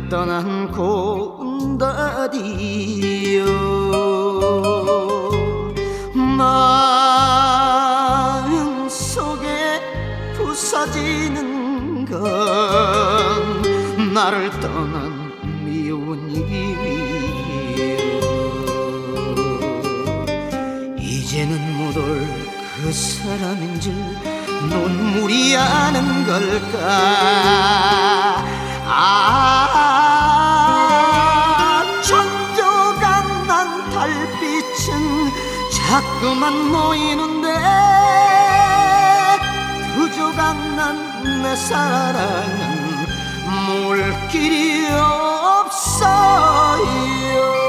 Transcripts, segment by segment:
떠난 고운다디요. 마음 속에 부서지는 건 나를 떠난 미운 이미요. 이제는 못 올 그 사람인 줄 눈물이 아는 걸까. 천조각 난 달빛은 자꾸만 모이는데 두 조각 난 내 사랑은 모을 길이 없어요.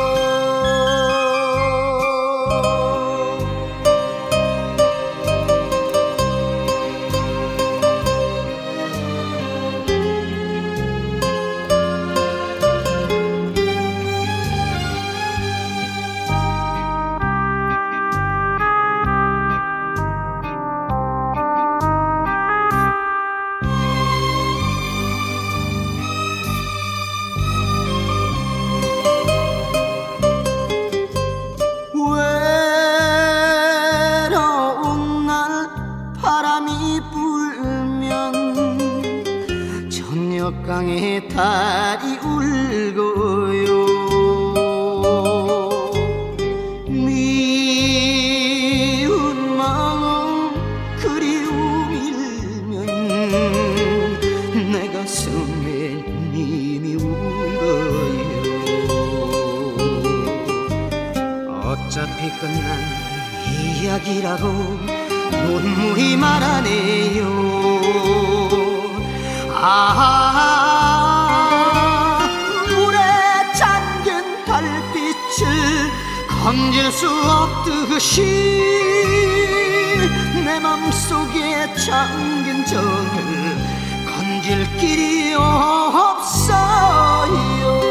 강에 달이 울고요. 미운 마음 그리움 일면 내 가슴에 님이 울어요. 어차피 끝난 이야기라고 눈물이 말하네요. 물에 잠긴 달빛을 건질 수 없듯이 내 맘속에 잠긴 정을 건질 길이 없어요.